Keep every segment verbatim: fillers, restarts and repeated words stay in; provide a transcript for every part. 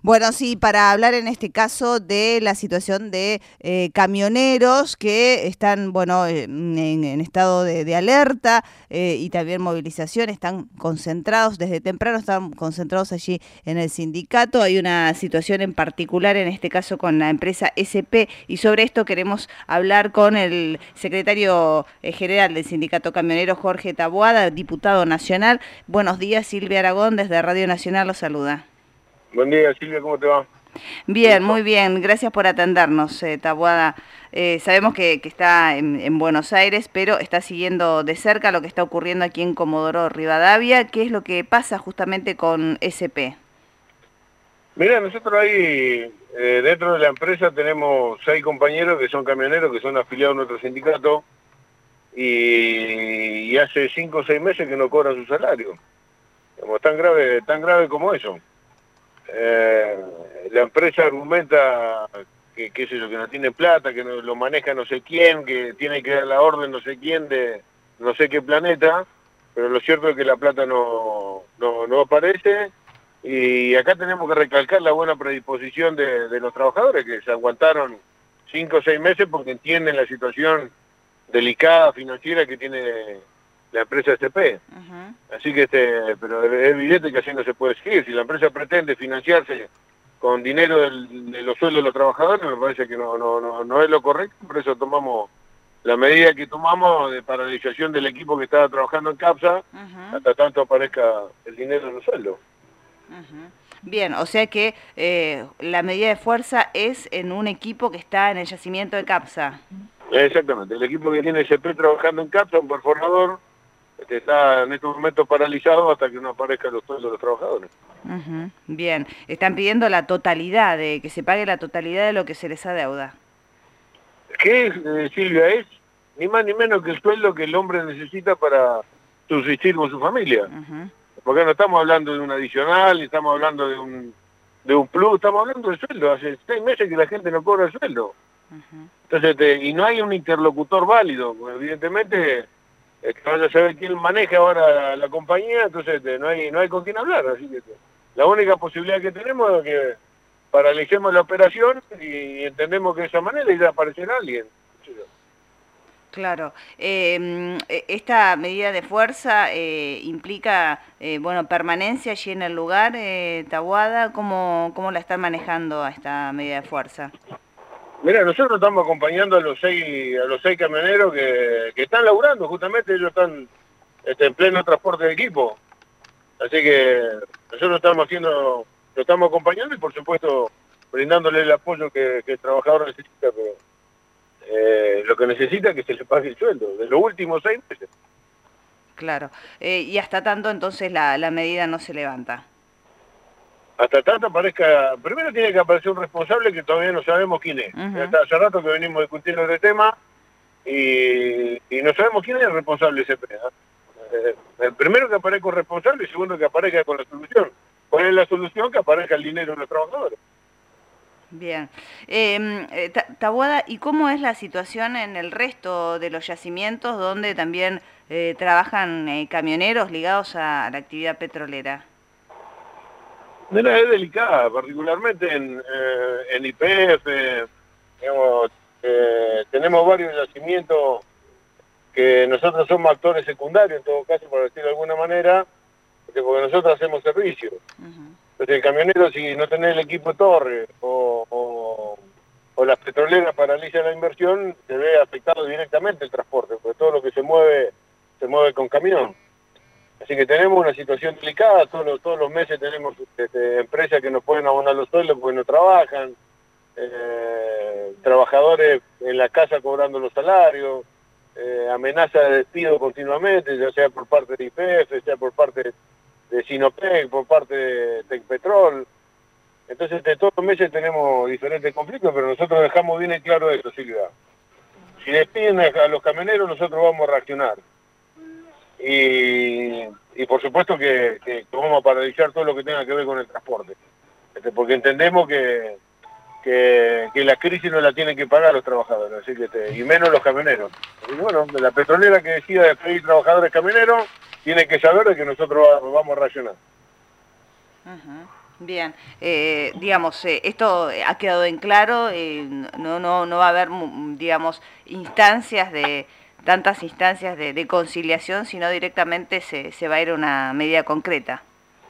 Bueno, sí, para hablar en este caso de la situación de eh, camioneros que están, bueno, en, en estado de, de alerta eh, y también movilización, están concentrados desde temprano, están concentrados allí en el sindicato. Hay una situación en particular en este caso con la empresa S P y sobre esto queremos hablar con el secretario eh, general del Sindicato Camionero, Jorge Taboada, diputado nacional. Buenos días, Silvia Aragón, desde Radio Nacional los saluda. Buen día, Silvia, ¿cómo te va? Bien, muy bien, gracias por atendernos, eh, Taboada. Eh, sabemos que, que está en, en Buenos Aires, pero está siguiendo de cerca lo que está ocurriendo aquí en Comodoro Rivadavia. ¿Qué es lo que pasa justamente con S P? Mira, nosotros ahí eh, dentro de la empresa tenemos seis compañeros que son camioneros, que son afiliados a nuestro sindicato, y, y hace cinco o seis meses que no cobran su salario. Como tan grave, tan grave como eso. Eh, la empresa argumenta que, qué sé yo, que no tiene plata, que no, lo maneja no sé quién, que tiene que dar la orden no sé quién de no sé qué planeta, pero lo cierto es que la plata no, no, no aparece, y acá tenemos que recalcar la buena predisposición de, de los trabajadores que se aguantaron cinco o seis meses porque entienden la situación delicada financiera que tiene la empresa S P. Uh-huh. Así que, este, pero es evidente que así no se puede seguir. Si la empresa pretende financiarse con dinero del, de los sueldos de los trabajadores, me parece que no, no, no, no es lo correcto. Por eso tomamos la medida que tomamos de paralización del equipo que estaba trabajando en CAPSA, uh-huh, hasta tanto aparezca el dinero de los sueldos. Uh-huh. Bien, o sea que eh, la medida de fuerza es en un equipo que está en el yacimiento de CAPSA. Exactamente, el equipo que tiene S P trabajando en CAPSA, un perforador, este, está en estos momentos paralizado hasta que no aparezcan los sueldos de los trabajadores. Uh-huh. Bien, están pidiendo la totalidad, de que se pague la totalidad de lo que se les adeuda. ¿Qué es, eh, Silvia? Es ni más ni menos que el sueldo que el hombre necesita para subsistir con su familia. Uh-huh. Porque no estamos hablando de un adicional, ni estamos hablando de un, de un plus, estamos hablando del sueldo. Hace seis meses que la gente no cobra el sueldo. Uh-huh. Entonces, este, y no hay un interlocutor válido, evidentemente, es que vaya a saber quién maneja ahora la compañía, entonces este, no hay no hay con quién hablar. Así que este, la única posibilidad que tenemos es que paralicemos la operación y entendemos que de esa manera irá a aparecer alguien. Claro. Eh, esta medida de fuerza eh, implica, eh, bueno, permanencia allí en el lugar, eh, Taboada. ¿Cómo, ¿Cómo la están manejando a esta medida de fuerza? Mira, nosotros estamos acompañando a los seis a los seis camioneros que, que están laburando, justamente ellos están este, en pleno transporte de equipo. Así que nosotros estamos haciendo, lo estamos acompañando y por supuesto brindándole el apoyo que, que el trabajador necesita, pero eh, lo que necesita es que se le pague el sueldo, de los últimos seis meses. Claro, eh, y hasta tanto entonces la, la medida no se levanta. Hasta tanto aparezca, primero tiene que aparecer un responsable que todavía no sabemos quién es. Uh-huh. Hasta hace rato que venimos discutiendo este tema y, y no sabemos quién es el responsable de ese P. Eh, el primero que aparezca un responsable y segundo que aparezca con la solución. ¿Cuál es la solución? Que aparezca el dinero de los trabajadores. Bien. Eh, Taboada, ¿y cómo es la situación en el resto de los yacimientos donde también eh, trabajan eh, camioneros ligados a, a la actividad petrolera? Mira, es delicada, particularmente en, eh, en Y P F, digamos, eh, tenemos varios yacimientos que nosotros somos actores secundarios, en todo caso, por decirlo de alguna manera, porque, porque nosotros hacemos servicio. Uh-huh. Entonces el camionero, si no tenés el equipo torre o, o, o las petroleras paralizan la inversión, se ve afectado directamente el transporte, porque todo lo que se mueve, se mueve con camión. Así que tenemos una situación delicada, todos los, todos los meses tenemos este, empresas que nos pueden abonar los sueldos porque no trabajan, eh, trabajadores en la casa cobrando los salarios, eh, amenaza de despido continuamente, ya sea por parte de Y P F, sea por parte de Sinopec, por parte de Tecpetrol. Entonces de todos los meses tenemos diferentes conflictos, pero nosotros dejamos bien en claro esto, Silvia. Si despiden a los camioneros, nosotros vamos a reaccionar. Y, y por supuesto que, que vamos a paralizar todo lo que tenga que ver con el transporte, este, porque entendemos que, que, que la crisis no la tienen que pagar los trabajadores, así que este, y menos los camioneros. Y bueno, la petrolera que decida despedir trabajadores camioneros tiene que saber de que nosotros vamos a reaccionar. Uh-huh. Bien, eh, digamos, eh, esto ha quedado en claro, eh, no, no, no va a haber, digamos, instancias de, tantas instancias de, de conciliación, sino directamente se, se va a ir a una medida concreta.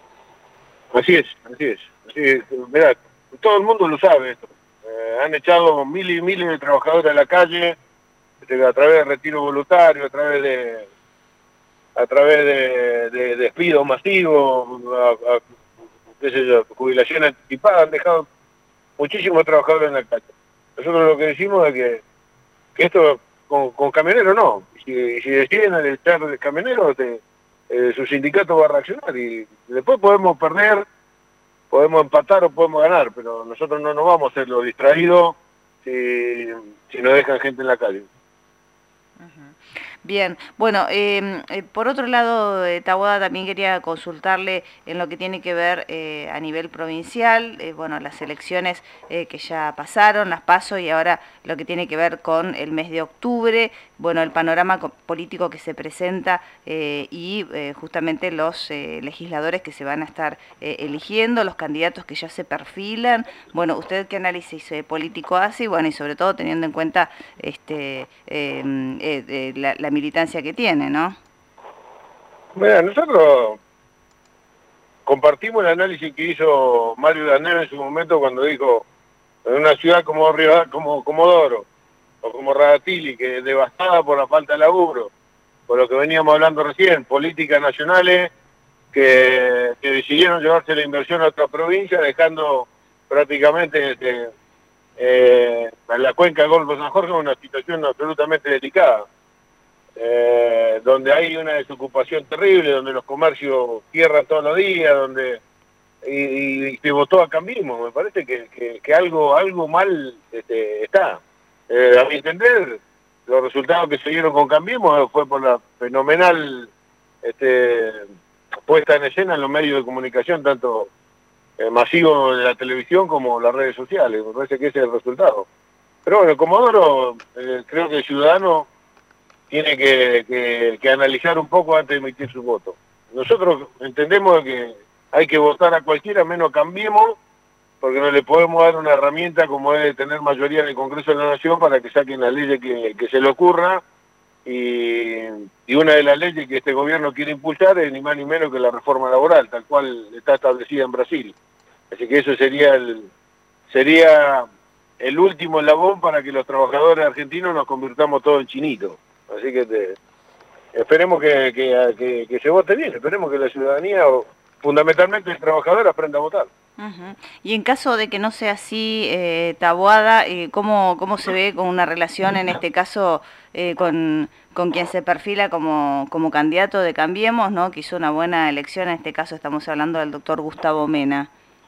Así es, así es. Así es. Mirá, todo el mundo lo sabe esto. Eh, han echado miles y miles de trabajadores a la calle, este, a través de retiro voluntario, a través de a través de, de despidos masivos, a, a, qué sé yo, jubilación anticipada, han dejado muchísimos trabajadores en la calle. Nosotros lo que decimos es que, que esto con, con camioneros no. Si, si deciden echar de camioneros, te, eh, su sindicato va a reaccionar y después podemos perder, podemos empatar o podemos ganar, pero nosotros no nos vamos a hacer los distraídos si, si nos dejan gente en la calle. Uh-huh. Bien, bueno, eh, eh, por otro lado, eh, Taboada, también quería consultarle en lo que tiene que ver eh, a nivel provincial, eh, bueno, las elecciones eh, que ya pasaron, las PASO, y ahora lo que tiene que ver con el mes de octubre, bueno, el panorama político que se presenta eh, y eh, justamente los eh, legisladores que se van a estar eh, eligiendo, los candidatos que ya se perfilan. Bueno, ¿usted qué análisis eh, político hace? Y bueno, y sobre todo teniendo en cuenta este eh, eh, eh, la, la militancia que tiene, ¿no? Mira, nosotros compartimos el análisis que hizo Mario Danero en su momento cuando dijo, en una ciudad como Río, como Comodoro o como Radatili, que es devastada por la falta de laburo, por lo que veníamos hablando recién, políticas nacionales que, que decidieron llevarse la inversión a otra provincia, dejando prácticamente este, eh, la cuenca del Golfo San Jorge en una situación absolutamente delicada. Eh, donde hay una desocupación terrible, donde los comercios cierran todos los días, donde y, y se votó a Cambiemos. Me parece que, que, que algo algo mal este, está. Eh, a mi entender, los resultados que se dieron con Cambiemos fue por la fenomenal este, puesta en escena en los medios de comunicación, tanto eh, masivos de la televisión como las redes sociales. Me parece que ese es el resultado. Pero bueno, Comodoro, eh, creo que el ciudadano tiene que, que, que analizar un poco antes de emitir su voto. Nosotros entendemos que hay que votar a cualquiera, menos Cambiemos, porque no le podemos dar una herramienta como es tener mayoría en el Congreso de la Nación para que saquen las leyes que, que se le ocurra, y, y una de las leyes que este gobierno quiere impulsar es ni más ni menos que la reforma laboral, tal cual está establecida en Brasil. Así que eso sería el, sería el último eslabón para que los trabajadores argentinos nos convirtamos todos en chinitos. Así que te, esperemos que, que, que, que se vote bien, esperemos que la ciudadanía, o fundamentalmente el trabajador, aprenda a votar. Uh-huh. Y en caso de que no sea así, eh, Taboada, eh, ¿cómo, ¿cómo se ve con una relación, en este caso, eh, con, con quien se perfila como, como candidato de Cambiemos, ¿no? Que hizo una buena elección? En este caso estamos hablando del doctor Gustavo Mena.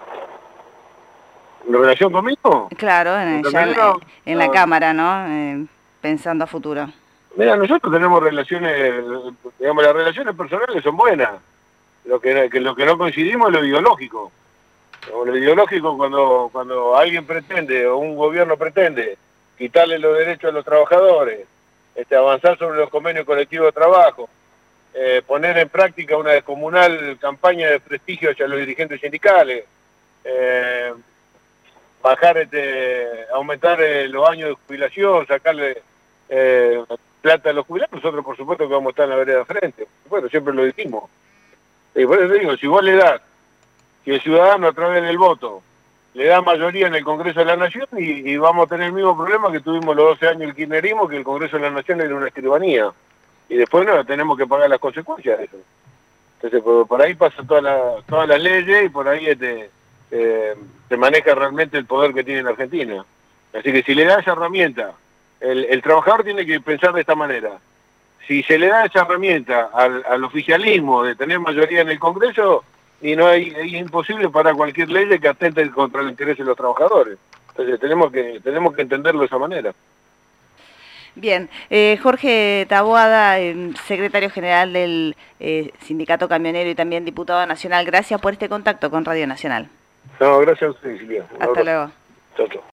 ¿En relación conmigo? Claro, en, ya en, en, en la Cámara, ¿no? Eh, pensando a futuro. Mira, nosotros tenemos relaciones, digamos, las relaciones personales son buenas. Lo que, que lo que no coincidimos es lo ideológico. Lo ideológico, cuando cuando alguien pretende, o un gobierno pretende, quitarle los derechos a los trabajadores, este, avanzar sobre los convenios colectivos de trabajo, eh, poner en práctica una descomunal campaña de prestigio hacia los dirigentes sindicales, eh, bajar, este, aumentar eh, los años de jubilación, sacarle eh, plata a los jubilados, nosotros por supuesto que vamos a estar en la vereda de frente. Bueno, siempre lo dijimos. Y por eso digo, si vos le das, si el ciudadano a través del voto le da mayoría en el Congreso de la Nación, y, y vamos a tener el mismo problema que tuvimos los doce años del kirchnerismo, que el Congreso de la Nación era una escribanía. Y después no, tenemos que pagar las consecuencias de eso. Entonces por, por ahí pasan todas las todas las leyes y por ahí este, eh, se maneja realmente el poder que tiene en Argentina. Así que si le da esa herramienta, el, el trabajador tiene que pensar de esta manera. Si se le da esa herramienta al, al oficialismo de tener mayoría en el Congreso, y no hay, es imposible para cualquier ley que atente contra el interés de los trabajadores. Entonces tenemos que tenemos que entenderlo de esa manera. Bien, eh, Jorge Taboada, eh, secretario general del eh, Sindicato Camionero y también diputado nacional, gracias por este contacto con Radio Nacional. No, gracias a usted, Silvia. Hasta luego. Chao, chao.